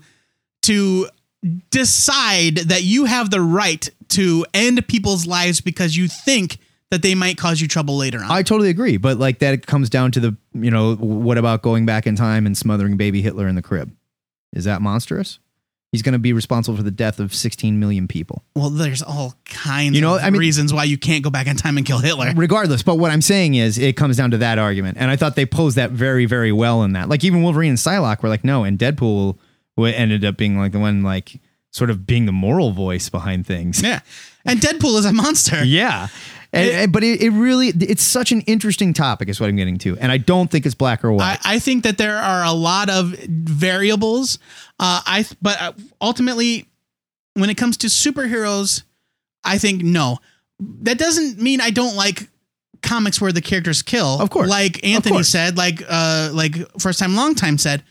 decide that you have the right to end people's lives because you think that they might cause you trouble later on. I totally agree. But like that comes down to the, what about going back in time and smothering baby Hitler in the crib? Is that monstrous? He's going to be responsible for the death of 16 million people. Well, there's all kinds of reasons why you can't go back in time and kill Hitler. Regardless. But what I'm saying is it comes down to that argument. And I thought they posed that very, very well in that. Like even Wolverine and Psylocke were like, no, and Deadpool ended up being like the one, like sort of being the moral voice behind things. Yeah. And Deadpool is a monster. Yeah. But it really, it's such an interesting topic is what I'm getting to. And I don't think it's black or white. I think that there are a lot of variables. But ultimately, when it comes to superheroes, I think no. That doesn't mean I don't like comics where the characters kill. Of course. Like Anthony said, like First Time Long Time said,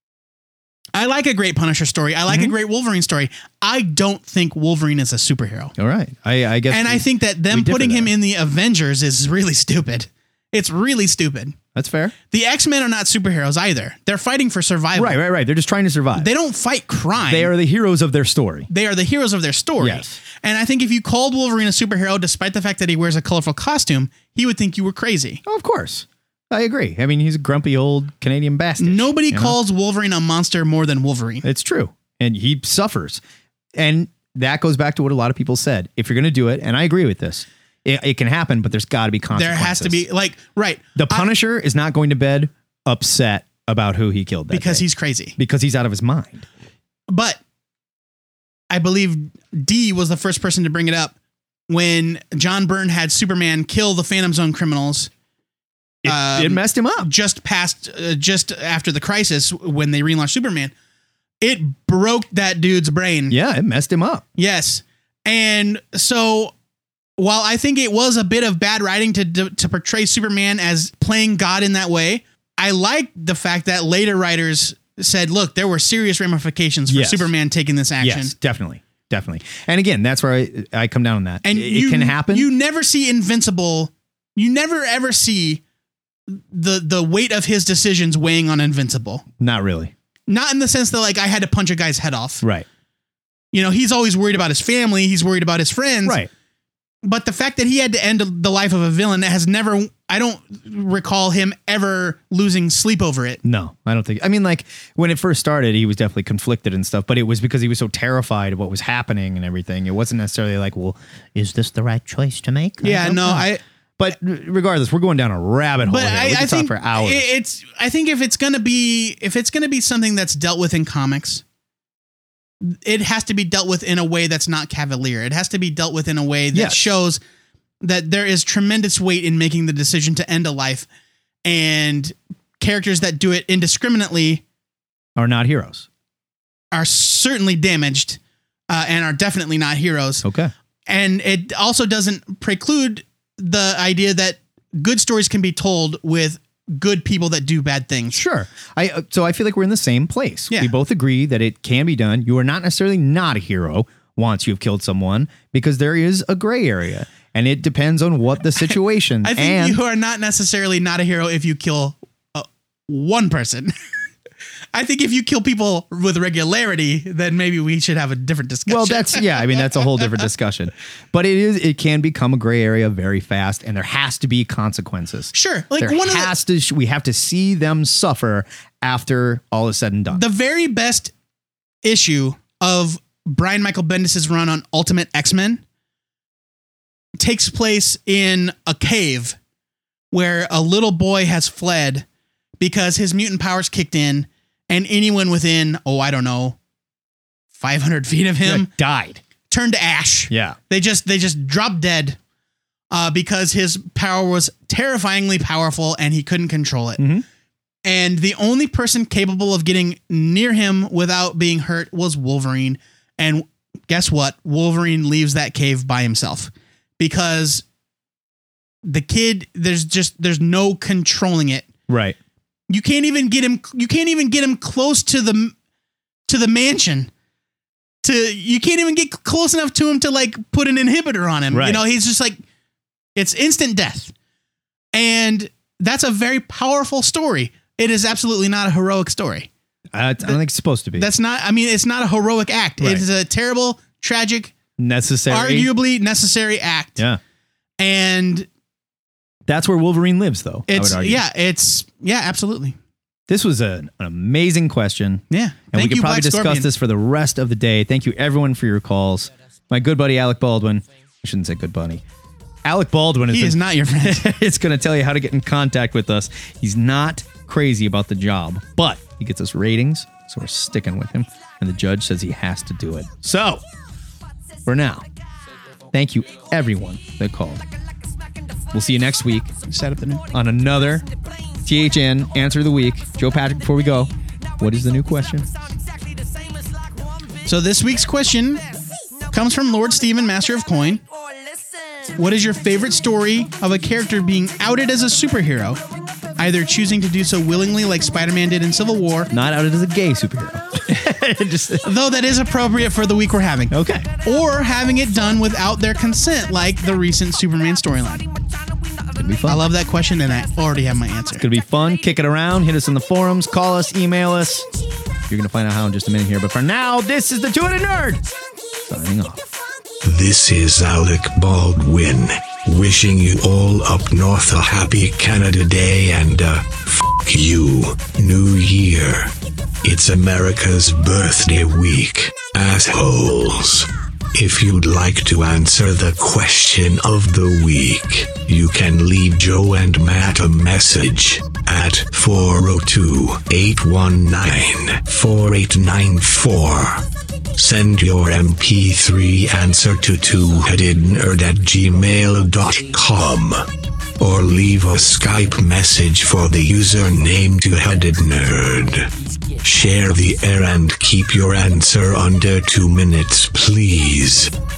I like a great Punisher story. I like a great Wolverine story. I don't think Wolverine is a superhero. All right. I guess. And I think that them putting him in the Avengers is really stupid. It's really stupid. That's fair. The X-Men are not superheroes either. They're fighting for survival. Right. They're just trying to survive. They don't fight crime. They are the heroes of their story. Yes. And I think if you called Wolverine a superhero, despite the fact that he wears a colorful costume, he would think you were crazy. Oh, of course. I agree. I mean, he's a grumpy old Canadian bastard. Nobody calls Wolverine a monster more than Wolverine. It's true. And he suffers. And that goes back to what a lot of people said. If you're going to do it, and I agree with this, it can happen, but there's got to be consequences. There has to be, right. The Punisher is not going to bed upset about who he killed that because day. He's crazy. Because he's out of his mind. But I believe D was the first person to bring it up when John Byrne had Superman kill the Phantom Zone criminals. It messed him up. Just after the Crisis when they relaunched Superman. It broke that dude's brain. Yeah, it messed him up. Yes. And so while I think it was a bit of bad writing to portray Superman as playing God in that way, I like the fact that later writers said, look, there were serious ramifications for Superman taking this action. Yes, definitely. And again, that's where I come down on that. And it can happen. You never see Invincible. You never ever see the weight of his decisions weighing on Invincible. Not really. Not in the sense that, like, I had to punch a guy's head off. Right. He's always worried about his family. He's worried about his friends. Right. But the fact that he had to end the life of a villain has never, I don't recall him ever losing sleep over it. No, I don't think. I mean, like when it first started, he was definitely conflicted and stuff, but it was because he was so terrified of what was happening and everything. It wasn't necessarily like, well, is this the right choice to make? But regardless, we're going down a rabbit hole. But we can talk for hours. I think if it's gonna be something that's dealt with in comics, it has to be dealt with in a way that's not cavalier. It has to be dealt with in a way that Yes. shows that there is tremendous weight in making the decision to end a life, and characters that do it indiscriminately Are not heroes. are certainly damaged and are definitely not heroes. Okay. And it also doesn't preclude the idea that good stories can be told with good people that do bad things. Sure. So I feel like we're in the same place. Yeah. We both agree that it can be done. You are not necessarily not a hero once you've killed someone, because there is a gray area, and it depends on what the situation. I think you are not necessarily not a hero if you kill one person. I think if you kill people with regularity, then maybe we should have a different discussion. Well, that's a whole different discussion. But it can become a gray area very fast, and there has to be consequences. Sure. Like we have to see them suffer after all is said and done. The very best issue of Brian Michael Bendis' run on Ultimate X-Men takes place in a cave where a little boy has fled because his mutant powers kicked in, and anyone within, 500 feet of him died, turned to ash. Yeah. They just dropped dead because his power was terrifyingly powerful and he couldn't control it. Mm-hmm. And the only person capable of getting near him without being hurt was Wolverine. And guess what? Wolverine leaves that cave by himself because the kid, there's no controlling it. Right. You can't even get him close to the mansion. You can't even get close enough to him to like put an inhibitor on him. Right. He's just like, it's instant death. And that's a very powerful story. It is absolutely not a heroic story. I don't think it's supposed to be. It's not a heroic act. Right. It is a terrible, tragic, arguably necessary act. Yeah. And that's where Wolverine lives, though. I would argue. Absolutely. This was an amazing question. Yeah. And we could you, probably Black discuss Scorpion. this for the rest of the day. Thank you, everyone, for your calls. My good buddy, Alec Baldwin. I shouldn't say good buddy. Alec Baldwin is not your friend. It's going to tell you how to get in contact with us. He's not crazy about the job, but he gets us ratings, so we're sticking with him. And the judge says he has to do it. So, for now, thank you, everyone that called. We'll see you next week on another THN Answer of the Week. Joe Patrick, before we go, what is the new question? So this week's question comes from Lord Steven, Master of Coin. What is your favorite story of a character being outed as a superhero? Either choosing to do so willingly like Spider-Man did in Civil War. Not outed as a gay superhero. Though that is appropriate for the week we're having. Okay. Or having it done without their consent like the recent Superman storyline. Could be fun. I love that question and I already have my answer. It's going to be fun. Kick it around. Hit us in the forums. Call us. Email us. You're going to find out how in just a minute here. But for now, this is the Two-Headed Nerd signing off. This is Alec Baldwin, wishing you all up north a happy Canada Day and f*** you, New Year. It's America's birthday week, assholes. If you'd like to answer the question of the week, you can leave Joe and Matt a message at 402-819-4894. Send your MP3 answer to twoheadednerd@gmail.com or leave a Skype message for the username twoheadednerd. Share the air and keep your answer under 2 minutes, please.